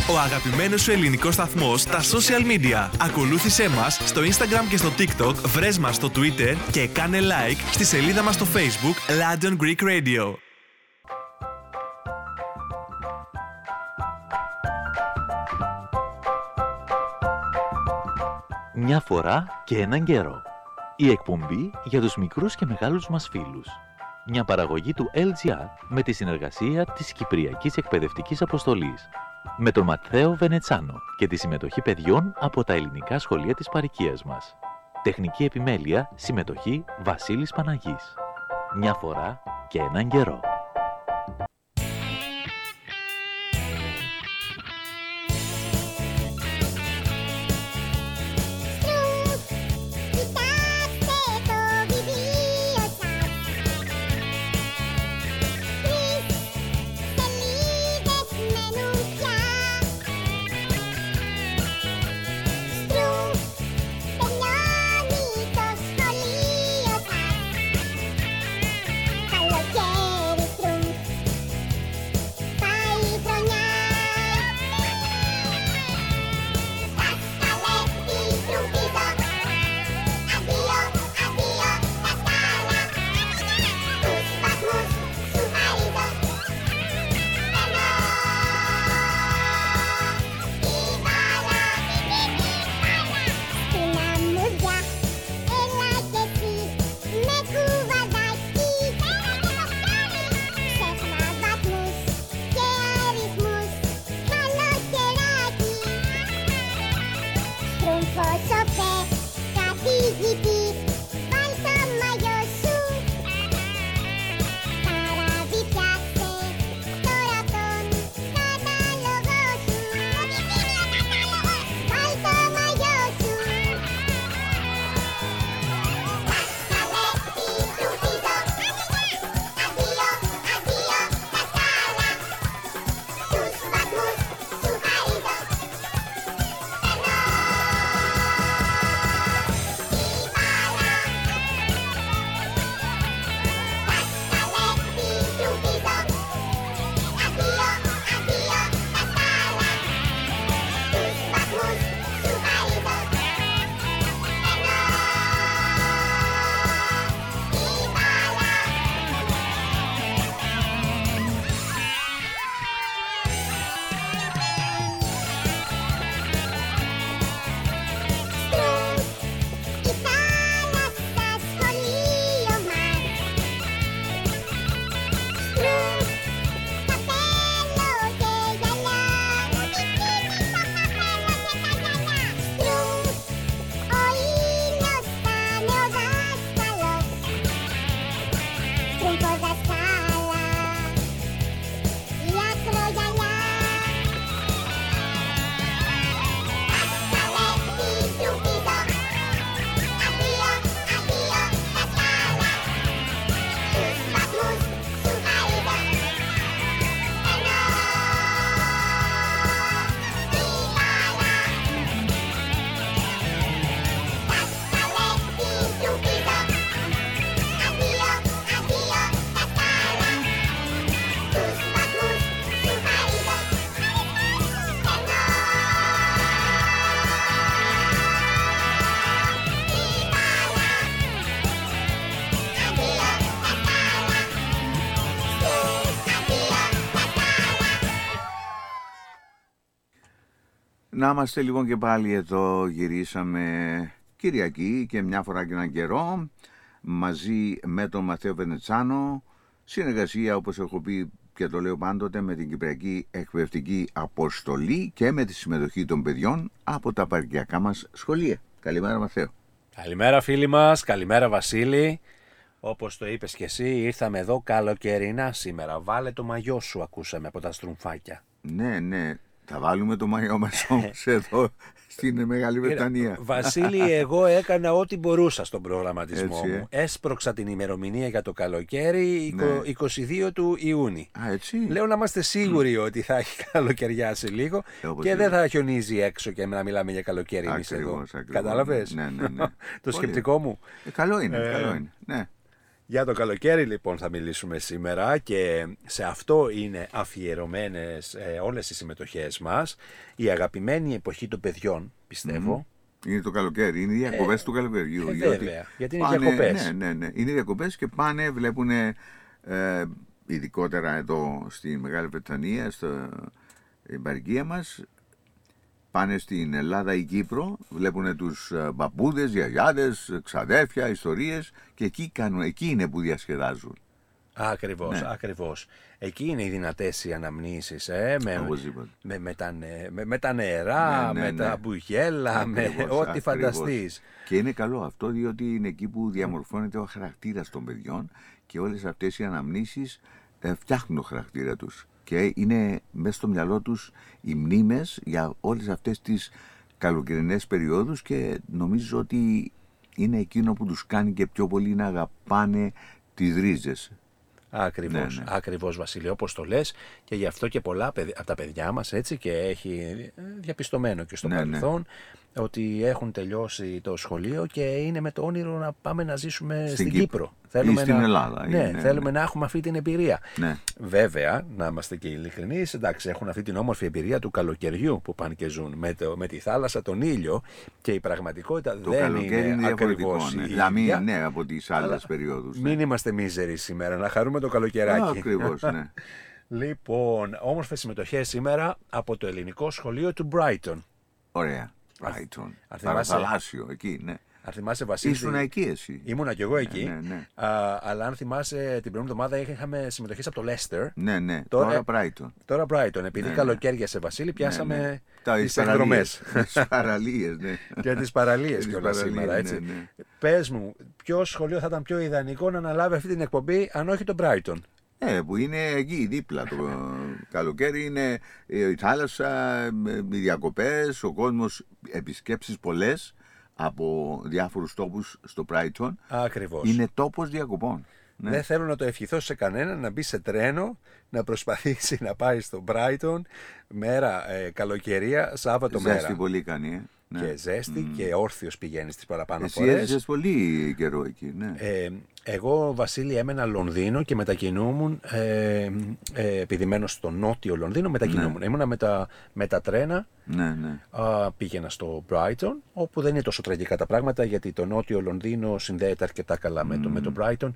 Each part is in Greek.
Ο αγαπημένος σου ελληνικός σταθμός στα social media. Ακολούθησέ μας στο Instagram και στο TikTok, βρες μας στο Twitter και κάνε like στη σελίδα μας στο Facebook London Greek Radio. Μια φορά και έναν καιρό. Η εκπομπή για τους μικρούς και μεγάλους μας φίλους. Μια παραγωγή του LGR με τη συνεργασία της Κυπριακής Εκπαιδευτικής Αποστολής. Με τον Ματθαίο Βενετσάνο και τη συμμετοχή παιδιών από τα ελληνικά σχολεία της παροικίας μας. Τεχνική επιμέλεια, συμμετοχή Βασίλης Παναγής. Μια φορά και έναν καιρό. Να είμαστε λοιπόν και πάλι εδώ, γυρίσαμε Κυριακή και μια φορά και έναν καιρό μαζί με τον Ματθαίο Βενετσάνο, συνεργασία όπως έχω πει και το λέω πάντοτε με την Κυπριακή Εκπαιδευτική Αποστολή και με τη συμμετοχή των παιδιών από τα παροικιακά μας σχολεία. Καλημέρα Ματθαίο. Καλημέρα φίλοι μας, καλημέρα Βασίλη. Όπως το είπες και εσύ, ήρθαμε εδώ καλοκαιρινά σήμερα. Βάλε το μαγιό σου, ακούσαμε από τα στρουμφάκια. Ναι. Θα βάλουμε το μαγιό μας όμως εδώ στην Μεγάλη Βρετανία. Βασίλη, εγώ έκανα ό,τι μπορούσα στον προγραμματισμό μου. Έσπρωξα την ημερομηνία για το καλοκαίρι 22 του Ιούνιου. Λέω να είμαστε σίγουροι ότι θα έχει καλοκαιριάσει λίγο και δεν θα χιονίζει έξω και να μιλάμε για καλοκαίρι εμείς εδώ. Κατάλαβες Ναι. το σκεπτικό μου? Καλό είναι. Ναι. Για το καλοκαίρι λοιπόν θα μιλήσουμε σήμερα και σε αυτό είναι αφιερωμένες όλες οι συμμετοχές μας. Η αγαπημένη εποχή των παιδιών, πιστεύω. Είναι το καλοκαίρι, είναι οι διακοπές του καλοκαιριού. Βέβαια, γιατί είναι διακοπές. Ναι. Είναι διακοπές και πάνε, βλέπουν ειδικότερα εδώ στη Μεγάλη Βρετανία, στην παροικία μας, πάνε στην Ελλάδα ή Κύπρο, βλέπουν τους μπαμπούδες, γιαγιάδες, ξαδέρφια, ιστορίες και εκεί είναι που διασκεδάζουν. Ακριβώς, ακριβώς. Εκεί είναι οι δυνατές οι αναμνήσεις, με τα νερά, με τα μπουγέλα, με ό,τι φανταστείς. Και είναι καλό αυτό, διότι είναι εκεί που διαμορφώνεται ο χαρακτήρας των παιδιών και όλες αυτές οι αναμνήσεις φτιάχνουν το χαρακτήρα τους. Και είναι μέσα στο μυαλό τους οι μνήμες για όλες αυτές τις καλοκαιρινές περιόδους και νομίζω ότι είναι εκείνο που τους κάνει και πιο πολύ να αγαπάνε τις ρίζες. Ακριβώς, ακριβώς Βασίλη, όπως το λες, και γι' αυτό και πολλά από τα παιδιά μας έτσι και έχει διαπιστωμένο και στο παρελθόν ότι έχουν τελειώσει το σχολείο και είναι με το όνειρο να πάμε να ζήσουμε στην Κύπρο. Θέλουμε στην Ελλάδα. Θέλουμε να έχουμε αυτή την εμπειρία. Βέβαια, να είμαστε και ειλικρινείς, εντάξει, έχουν αυτή την όμορφη εμπειρία του καλοκαιριού που πάνε και ζουν με τη θάλασσα, τον ήλιο και η πραγματικότητα το δεν είναι ακριβώς η ίδια. Από τις άλλες περιόδους. Μην είμαστε μίζεροι σήμερα, να χαρούμε το καλοκαιράκι. Ακριβώς, ναι. Λοιπόν, όμορφες συμμετοχές σήμερα από το ελληνικό σχολείο του Brighton. Ωραία. Brighton. Παραθαλάσσιο, εκεί, ναι. Αν θυμάσαι, Βασίλη. Ήσουν εκεί εσύ. Ήμουνα κι εγώ εκεί. Ναι. Αλλά αν θυμάσαι, την προηγούμενη εβδομάδα είχαμε συμμετοχές από το Leicester. Ναι. Τώρα Brighton. Τώρα Brighton. Επειδή καλοκαίριασε, Βασίλη, πιάσαμε τις εκδρομές. Τις παραλίες, ναι. Και τις παραλίες κιόλας σήμερα, έτσι. Ναι. Πες μου, ποιο σχολείο θα ήταν πιο ιδανικό να αναλάβει αυτή την εκπομπή, αν όχι το Brighton? Που είναι εκεί δίπλα το καλοκαίρι, είναι η θάλασσα, οι διακοπές, ο κόσμος, επισκέψεις πολλές από διάφορους τόπους στο Brighton. Ακριβώς. Είναι τόπος διακοπών. Ναι. Δεν θέλω να το ευχηθώ σε κανέναν να μπει σε τρένο, να προσπαθήσει να πάει στο Brighton μέρα καλοκαιρία, Σάββατο μέρα. Ζέστη πολύ κάνει, Ναι. Και ζέστη και όρθιος πηγαίνεις τις παραπάνω εσύ φορές. Εσύ έζησες πολύ καιρό εκεί, ναι. Εγώ, Βασίλη, έμενα Λονδίνο και μετακινούμουν, επειδή μένω στο νότιο Λονδίνο, μετακινούμουν. Ήμουνα με τα τρένα, πήγαινα στο Brighton, όπου δεν είναι τόσο τραγικά τα πράγματα, γιατί το νότιο Λονδίνο συνδέεται αρκετά καλά με το Brighton.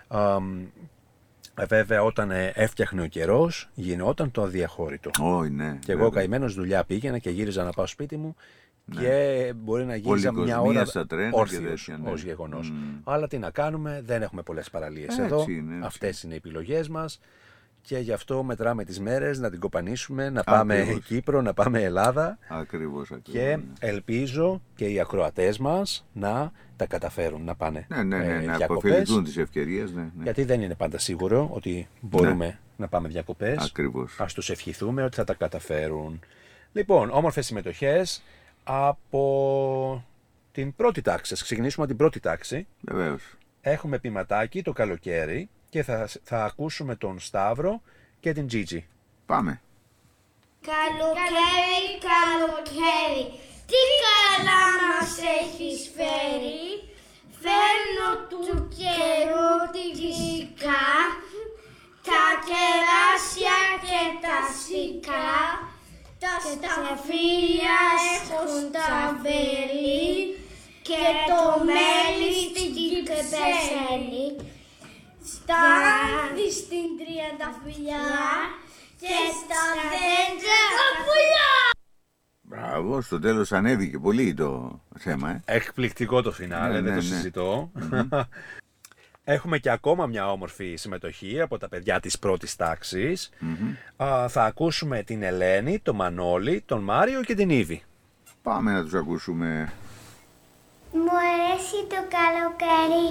Βέβαια, όταν έφτιαχνε ο καιρός, γινόταν το αδιαχώρητο. Και εγώ καημένος δουλειά πήγαινα και γύριζα να πάω σπίτι μου. Και μπορεί να γύριζα μια ώρα όρθιος ως γεγονός. Αλλά τι να κάνουμε, δεν έχουμε πολλές παραλίες εδώ. Αυτές είναι οι επιλογές μας. Και γι' αυτό μετράμε τις μέρες να την κοπανίσουμε, να πάμε Κύπρο, να πάμε Ελλάδα. Ακριβώς. Και ελπίζω και οι ακροατές μας να τα καταφέρουν να πάνε να αποφεληθούν τις ευκαιρίες. Γιατί δεν είναι πάντα σίγουρο ότι μπορούμε να πάμε διακοπές. Ακριβώς. Ας τους ευχηθούμε ότι θα τα καταφέρουν. Λοιπόν, όμορφες συμμετοχές από την πρώτη τάξη. Ας ξεκινήσουμε από την πρώτη τάξη. Βεβαίως. Έχουμε ποιηματάκι το καλοκαίρι και θα ακούσουμε τον Σταύρο και την Τζίτζι. Πάμε. Καλοκαίρι, καλοκαίρι, τι καλά μας έχεις φέρει. Φέρνω του καιρού τη γλυκά, τα κεράσια και τα σικά. Τα σταφύλια έχουν τα βέλη και το μέλι στην κυψέλη. Στα άνθη στην τριανταφυλλιά και στα δέντρα τα πουλιά. Μπράβο, στο τέλος ανέβηκε πολύ το θέμα. Εκπληκτικό το φινάλε, δεν το συζητώ. Έχουμε και ακόμα μια όμορφη συμμετοχή από τα παιδιά της πρώτης τάξης. Θα ακούσουμε την Ελένη, τον Μανώλη, τον Μάριο και την Ήβη. Πάμε να τους ακούσουμε. Μου αρέσει το καλοκαίρι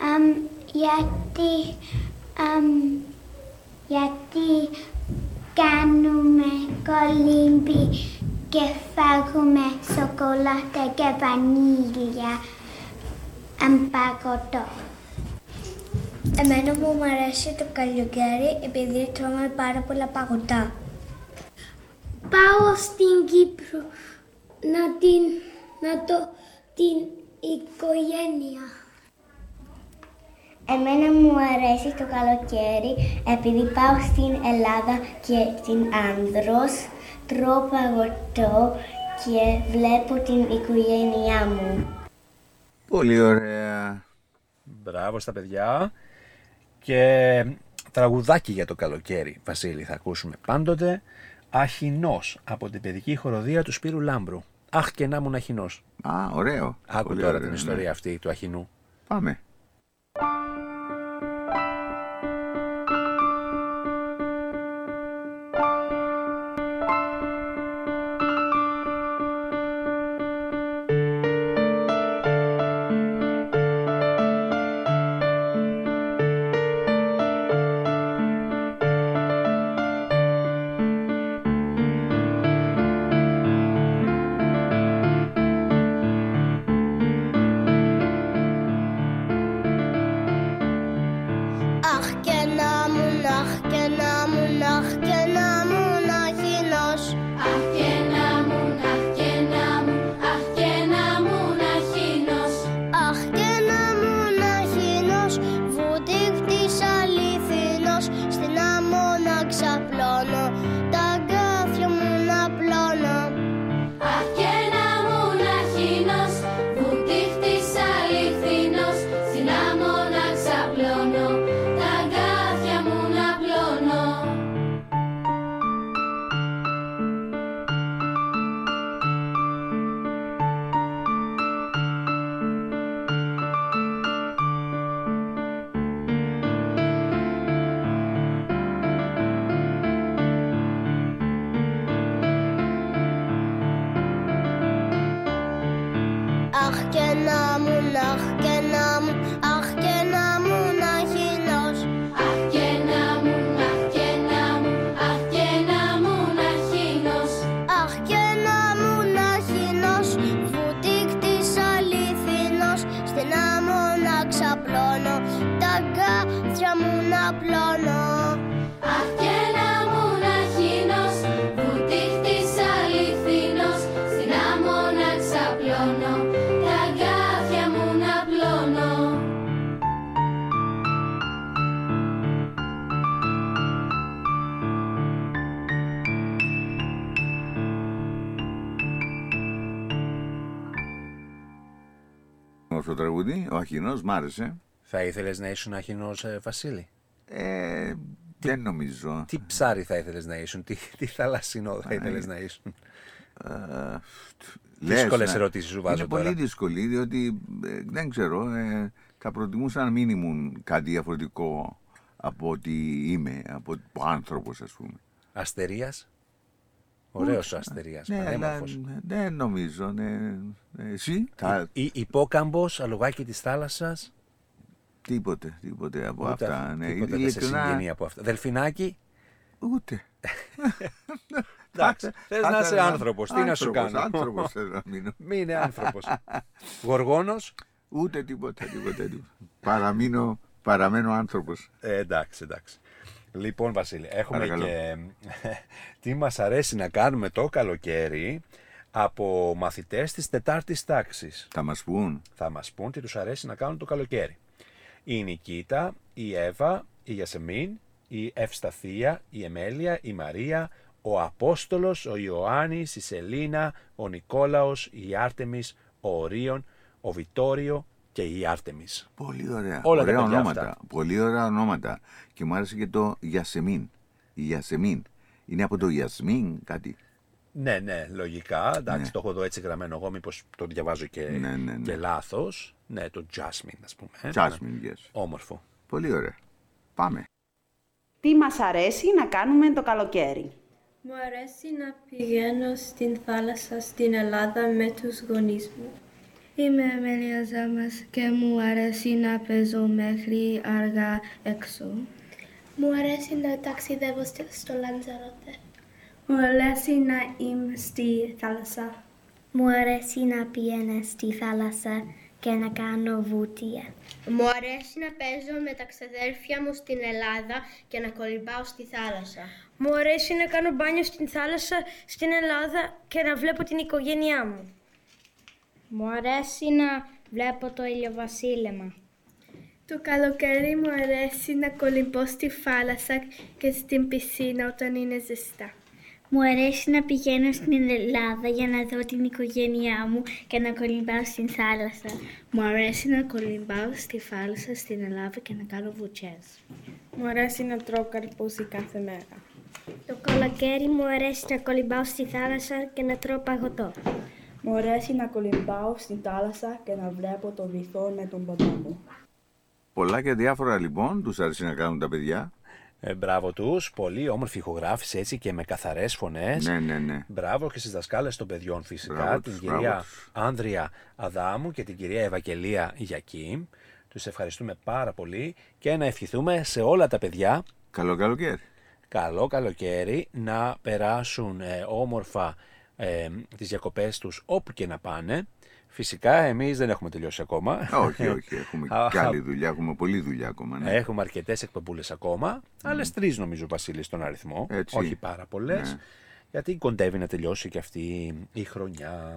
γιατί κάνουμε κολύμπι και φάγουμε σοκολάτα και βανίλια παγωτό. Εμένα μου αρέσει το καλοκαίρι επειδή τρώμε πάρα πολλά παγωτά. Πάω στην Κύπρο την οικογένεια. Εμένα μου αρέσει το καλοκαίρι επειδή πάω στην Ελλάδα και στην Άνδρος, τρώω παγωτό και βλέπω την οικογένειά μου. Πολύ ωραία. Μπράβο στα παιδιά. Και τραγουδάκι για το καλοκαίρι, Βασίλη, θα ακούσουμε πάντοτε. Αχινός, από την παιδική χοροδία του Σπύρου Λάμπρου. Αχ, και να ήμουν αχινός. Ωραίο. Άκου πολύ τώρα ωραίο, την ιστορία αυτή του αχινού. Πάμε. Το τραγούδι, ο αχινός, μ' άρεσε. Θα ήθελες να ήσουν αχινός, Βασίλη? Δεν νομίζω. Τι ψάρι θα ήθελες να ήσουν, τι θαλασσινό θα ήθελες να ήσουν? Δύσκολες ερωτήσεις σου βάζω τώρα. Είναι πολύ δύσκολη, διότι δεν ξέρω, θα προτιμούσα να μην ήμουν κάτι διαφορετικό από ότι είμαι, από άνθρωπος, ας πούμε. Αστερίας. Ωραίος ο Αστερίας, πανέμορφος. Δεν νομίζω, εσύ. Υπόκαμπος, αλογάκι της θάλασσας. Τίποτε από αυτά. Τίποτε δεν σε συγγενεί από αυτά. Δελφινάκι. Ούτε. Εντάξει, θες να είσαι άνθρωπος, τι να σου κάνω? Άνθρωπος θέλω να μείνω. Μείνε άνθρωπος. Γοργόνος. Ούτε τίποτα. Παραμένω άνθρωπος. Εντάξει. Λοιπόν, Βασίλη, έχουμε και τι μας αρέσει να κάνουμε το καλοκαίρι από μαθητές της 4ης τάξης. Θα μας πούν τι τους αρέσει να κάνουν το καλοκαίρι. Η Νικήτα, η Εύα, η Γιασεμίν, η Ευσταθία, η Εμέλεια, η Μαρία, ο Απόστολος, ο Ιωάννης, η Σελίνα, ο Νικόλαος, η Άρτεμις, ο Ορίων, ο Βιτόριο και η Άρτεμις. Πολύ ωραία. Όλα ωραία τα ονόματα. αυτά. Πολύ ωραία ονόματα. Και μου άρεσε και το Γιασεμίν. Η Γιασεμίν. Είναι από το Γιασμίν κάτι. Ναι, λογικά. Εντάξει, το έχω εδώ έτσι γραμμένο εγώ, μήπως το διαβάζω και λάθος. Ναι, το Jasmine, ας πούμε. Jasmine, yes. Όμορφο. Πολύ ωραία. Πάμε. Τι μας αρέσει να κάνουμε το καλοκαίρι? Μου αρέσει να πηγαίνω στην θάλασσα στην Ελλάδα με τους γονείς μου. Είμαι Εμέλεια Ζάμας και μου αρέσει να παίζω μέχρι αργά έξω. Μου αρέσει να ταξιδεύω στο Λαντζαρότε. Μου αρέσει να είμαι στη θάλασσα. Μου αρέσει να πηγαίνω στη θάλασσα και να κάνω βουτία. Μου αρέσει να παίζω με τα ξαδέρφια μου στην Ελλάδα και να κολυμπάω στη θάλασσα. Μου αρέσει να κάνω μπάνιο στην θάλασσα στην Ελλάδα και να βλέπω την οικογένειά μου. Μου αρέσει να βλέπω το ηλιοβασίλεμα. Το καλοκαίρι μου αρέσει να κολυμπώ στη θάλασσα και στην πισίνα όταν είναι ζεστά. Μου αρέσει να πηγαίνω στην Ελλάδα για να δω την οικογένειά μου και να κολυμπάω στην θάλασσα. Μου αρέσει να κολυμπάω στη θάλασσα στην Ελλάδα και να κάνω βουτσές. Μου αρέσει να τρώω καρπούζι κάθε μέρα. Το καλοκαίρι μου αρέσει να κολυμπάω στη θάλασσα και να τρώω παγωτό. Μου αρέσει να κολυμπάω στη θάλασσα και να βλέπω το βυθό με τον παπά μου. Πολλά και διάφορα λοιπόν τους αρέσει να κάνουν τα παιδιά. Μπράβο τους, πολύ όμορφη ηχογράφηση έτσι και με καθαρές φωνές. Ναι. Μπράβο και στις δασκάλες των παιδιών φυσικά, την κυρία Άνδρια Αδάμου και την κυρία Ευαγγελία Γιακίμ. Τους ευχαριστούμε πάρα πολύ και να ευχηθούμε σε όλα τα παιδιά καλό καλοκαίρι. Καλό καλοκαίρι, να περάσουν όμορφα τις διακοπές τους όπου και να πάνε. Φυσικά εμείς δεν έχουμε τελειώσει ακόμα. Όχι, έχουμε και άλλη δουλειά, έχουμε πολλή δουλειά ακόμα. Ναι. Έχουμε αρκετές εκπομπούλες ακόμα, άλλες 3 νομίζω Βασίλη στον αριθμό, έτσι. Όχι πάρα πολλές, γιατί κοντεύει να τελειώσει και αυτή η χρονιά.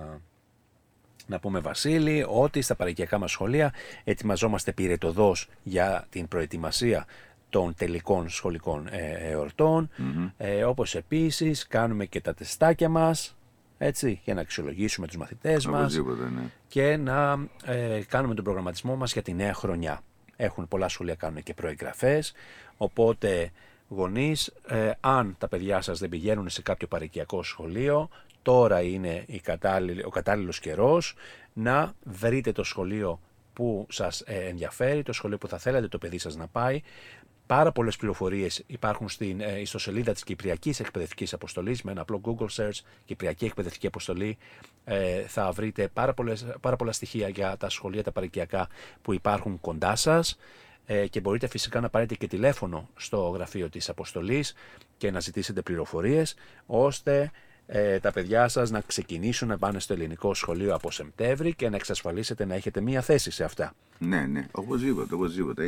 Να πούμε Βασίλη ότι στα παροικιακά μας σχολεία ετοιμαζόμαστε πυρετωδώς για την προετοιμασία των τελικών σχολικών εορτών, όπως επίσης κάνουμε και τα τεστάκια μας, έτσι, για να αξιολογήσουμε τους μαθητές μας και να κάνουμε τον προγραμματισμό μας για τη νέα χρονιά. Έχουν πολλά σχολεία, κάνουν και προεγγραφές, οπότε γονείς, αν τα παιδιά σας δεν πηγαίνουν σε κάποιο παροικιακό σχολείο, τώρα είναι ο κατάλληλος καιρός να βρείτε το σχολείο που σας ενδιαφέρει, το σχολείο που θα θέλατε το παιδί σας να πάει. Πάρα πολλές πληροφορίες υπάρχουν στην ιστοσελίδα της Κυπριακής Εκπαιδευτικής Αποστολής. Με ένα απλό Google search, Κυπριακή Εκπαιδευτική Αποστολή, θα βρείτε πάρα πολλά στοιχεία για τα σχολεία τα παροικιακά που υπάρχουν κοντά σας και μπορείτε φυσικά να πάρετε και τηλέφωνο στο γραφείο της Αποστολής και να ζητήσετε πληροφορίες ώστε τα παιδιά σας να ξεκινήσουν να πάνε στο ελληνικό σχολείο από Σεπτέμβρη και να εξασφαλίσετε να έχετε μία θέση σε αυτά. Ναι, οπωσδήποτε.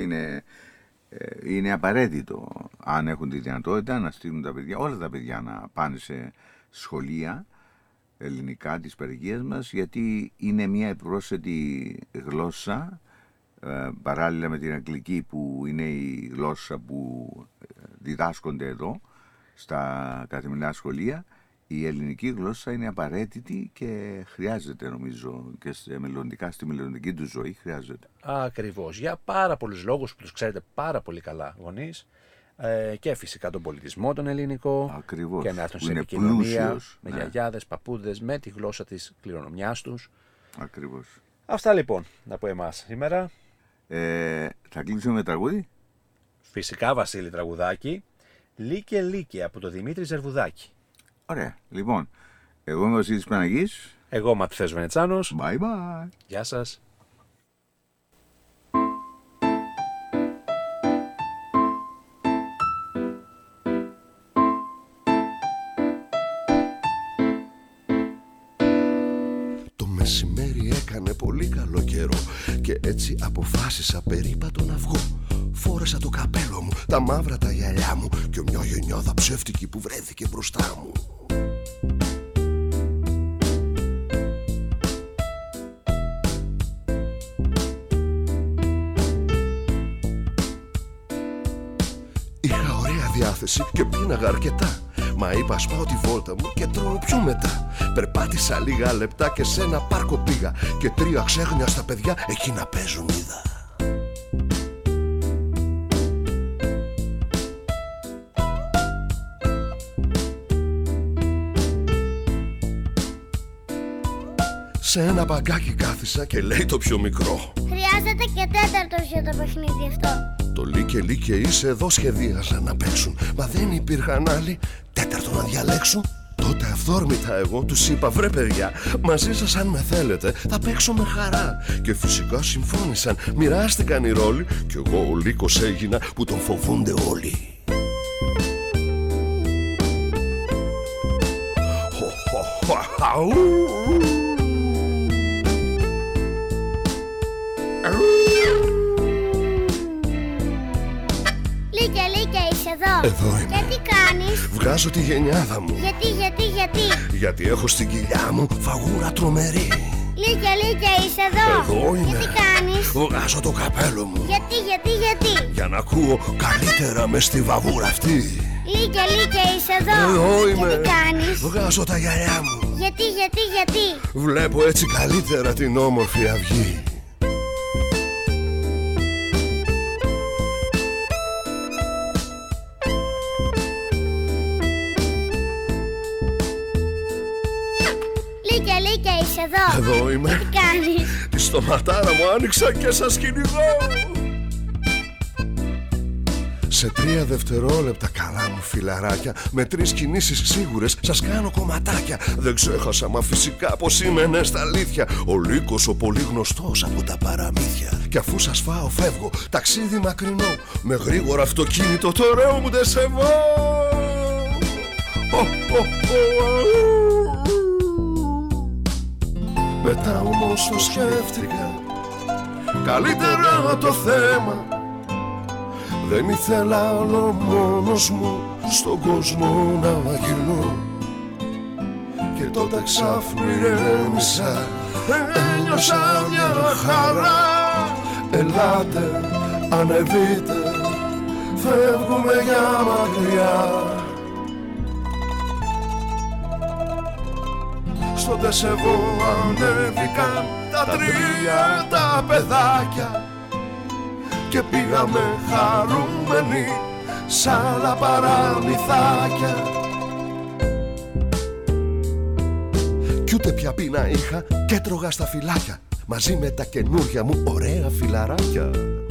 Είναι απαραίτητο, αν έχουν τη δυνατότητα, να στείλουν τα παιδιά, όλα τα παιδιά να πάνε σε σχολεία ελληνικά της παροικίας μας, γιατί είναι μια επιπρόσθετη γλώσσα παράλληλα με την αγγλική που είναι η γλώσσα που διδάσκονται εδώ στα καθημερινά σχολεία. Η ελληνική γλώσσα είναι απαραίτητη και χρειάζεται, νομίζω, και στη μελλοντική του ζωή χρειάζεται. Ακριβώς. Για πάρα πολλούς λόγους που τους ξέρετε πάρα πολύ καλά γονείς και φυσικά τον πολιτισμό τον ελληνικό. Ακριβώς. Και να έρθουν σε επικοινωνία με γιαγιάδες, παππούδες, με τη γλώσσα της κληρονομιάς τους. Ακριβώς. Αυτά λοιπόν από εμάς σήμερα. Θα κλείσουμε με τραγούδι. Φυσικά Βασίλη, τραγουδάκι. Λίκε Λίκε από το Δημήτρη Ζερβουδάκη. Ωραία. Λοιπόν, εγώ είμαι ο Βασίλης Παναγής. Εγώ Ματθαίος Βενετσάνος. Bye bye. Γεια σας. Το μεσημέρι έκανε πολύ καλό καιρό και έτσι αποφάσισα περίπατο να βγω. Φόρεσα το καπέλο μου, τα μαύρα τα γυαλιά μου και μια γενιάδα ψεύτικη που βρέθηκε μπροστά μου. Είχα ωραία διάθεση και πίναγα αρκετά. Μα είπα σπάω τη βόλτα μου και τρώω πιο μετά. Περπάτησα λίγα λεπτά και σε ένα πάρκο πήγα και 3 ξέχνια στα παιδιά εκεί να παίζουν είδα. Σε ένα μπαγκάκι κάθισα και λέει το πιο μικρό: χρειάζεται και τέταρτος για το παιχνίδι αυτό. Το Λίκε Λίκε είσαι εδώ σχεδίαζαν να παίξουν, μα δεν υπήρχαν άλλοι τέταρτο να διαλέξουν. Τότε αυθόρμητα εγώ τους είπα: βρε παιδιά, μαζί σας αν με θέλετε θα παίξω με χαρά. Και φυσικά συμφώνησαν, μοιράστηκαν οι ρόλοι κι εγώ ο Λύκος έγινα που τον φοβούνται όλοι. Λίκε, Λίκε, είσαι εδώ. Εδώ είμαι. Και τι κάνεις? Βγάζω τη γενιάδα μου. Γιατί? Γιατί έχω στην κοιλιά μου φαγούρα τρομερή. Λίκια, είσαι εδώ. Εδώ είμαι. Τι κάνεις? Βγάζω το καπέλο μου. Γιατί? Για να ακούω καλύτερα μες στη βαβούρα αυτή. Λίκια, είσαι εδώ. Εδώ είμαι. Τι κάνεις? Βγάζω τα γυαλιά μου. Γιατί? Βλέπω έτσι καλύτερα την όμορφη αυγή. Λίκια, είσαι εδώ. Εδώ είμαι. Τι κάνεις? Τη στοματάρα μου άνοιξα και σας κυνηγώ. Σε 3 δευτερόλεπτα, καλά μου φιλαράκια, με 3 κινήσεις σίγουρες σας κάνω κομματάκια. Δεν ξέχασα μα φυσικά πως είμαι στα αλήθεια, ο Λύκος ο πολύ γνωστός από τα παραμύθια. Κι αφού σας φάω φεύγω, ταξίδι μακρινό, με γρήγορο αυτοκίνητο το ωραίο μου ντεσεβό. Μετά όμως το σκέφτηκα, καλύτερα το θέμα. Δεν ήθελα άλλο μόνος μου στον κόσμο να γυρνώ. Και τότε ξάφνου ηρέμησα, ένιωσα μια χαρά. Ελάτε, ανεβείτε, φεύγουμε για μακριά. Στο ντεσεβό ανέβηκαν τα 3 τα παιδάκια και πήγαμε χαρούμενοι σ' άλλα παραμυθάκια. Κι ούτε πια πείνα είχα και τρώγα στα φυλάκια μαζί με τα καινούρια μου ωραία φιλαράκια.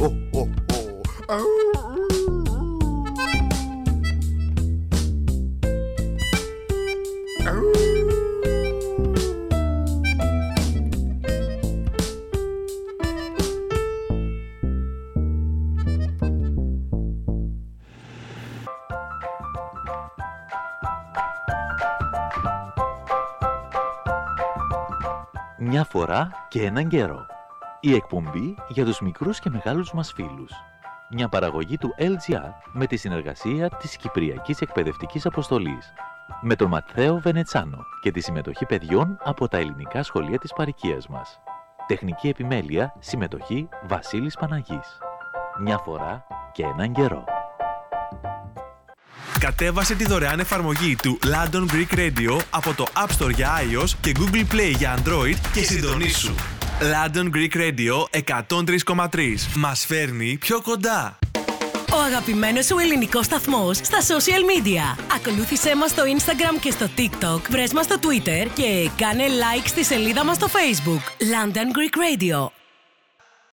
Μια φορά και έναν καιρό. Η εκπομπή για τους μικρούς και μεγάλους μας φίλους. Μια παραγωγή του LGR με τη συνεργασία της Κυπριακής Εκπαιδευτικής Αποστολής. Με τον Ματθαίο Βενετσάνο και τη συμμετοχή παιδιών από τα ελληνικά σχολεία της παροικίας μας. Τεχνική επιμέλεια, συμμετοχή Βασίλης Παναγής. Μια φορά και έναν καιρό. Κατέβασε τη δωρεάν εφαρμογή του London Greek Radio από το App Store για iOS και Google Play για Android και συντονίσου. London Greek Radio 103,3. Μας φέρνει πιο κοντά. Ο αγαπημένος σου ελληνικός σταθμός στα social media. Ακολούθησέ μας στο Instagram και στο TikTok, βρες μας στο Twitter και κάνε like στη σελίδα μας στο Facebook. London Greek Radio.